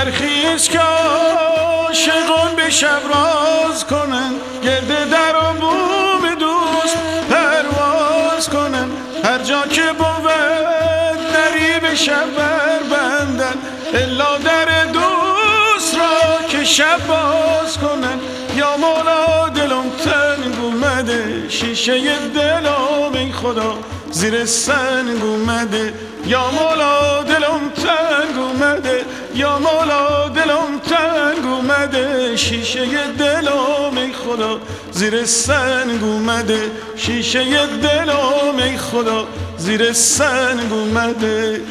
برخیز که عاشقان به شب راز کنن، گرد در و بوم دوست پرواز کنن. هر جا که بود دری به شب بربندن، الا در دوست را که شب باز کنن. یا مولا دلم تنگ اومده، شیشه دلم ای خدا زیر سنگ اومده. یا مولا دلم تنگ اومده، یا مولا دلم تنگ اومده. شیشه دلم ای خدا زیر سنگ اومده، شیشه دلم ای خدا زیر سنگ اومده.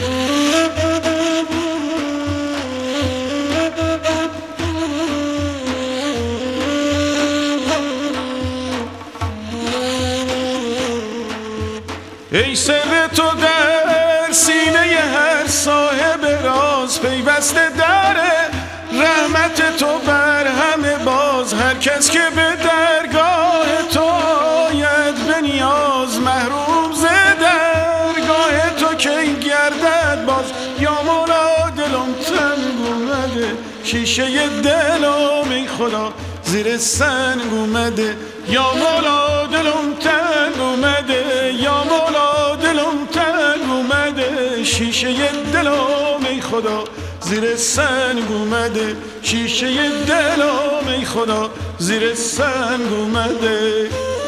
ای سر تو در سینه هر صاحب راز، پیوسته در رحمت تو بر همه باز. هر کس که به درگاه تو آید به نیاز، محروم ز درگاه تو کی گردد باز. یا مولا دلم تنگ اومده، شیشه دلم ای خدا زیر سنگ اومده. یا مولا دلم تنگ اومده، یا مولا دلم تنگ اومده. شیشه دلم ای خدا زیر سنگ اومده، شیشه دلم ای خدا زیر سنگ اومده.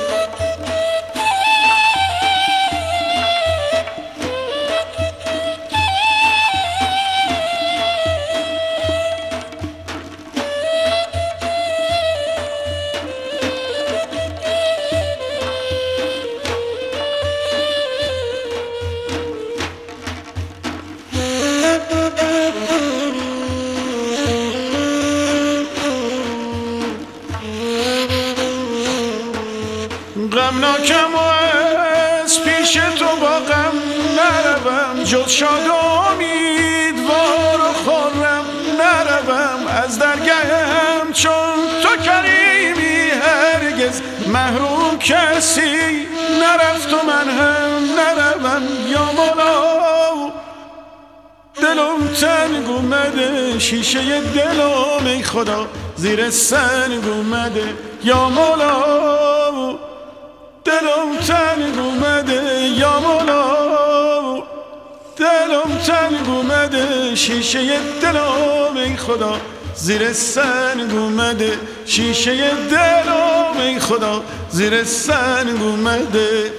غمناکم و از پیش تو با غم نروم، جز شاد و امیدوار و خرم نروم. از درگهم چون تو کریمی هرگز محروم کسی نرفت و من هم نروم. یا مولا دلم تنگ اومده، شیشه دلم ای خدا زیر سنگ اومده. یا مولا دلم تنگ اومده، یا مولا دلم تنگ اومده. شیشه دلم ای خدا زیر سنگ اومده، شیشه دلم ای خدا زیر سنگ اومده.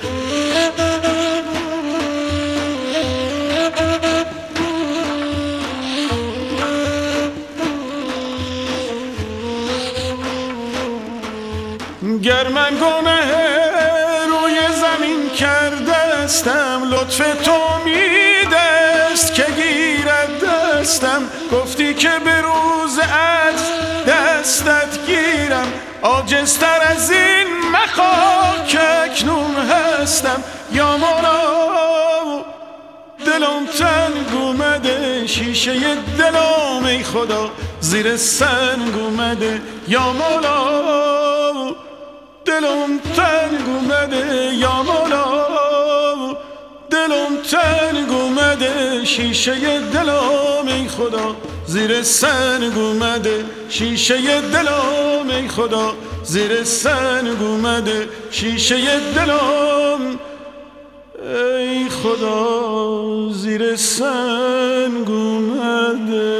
گر من گناه روی زمین کردستم، لطف تو میدست که گیرد دستم. گفتی که به روز عجز دستت گیرم، عاجزتر از این مخواه که اکنون هستم. یا مولا دلم تنگ اومده، شیشه دلم ای خدا زیر سنگ اومده. یا مولا دلم تنگ اومده، یا مولا دلم تنگ اومده. شیشه دلم ای خدا زیر سنگ اومده، شیشه دلم ای خدا زیر سنگ اومده. شیشه دلم ای خدا زیر سنگ اومده.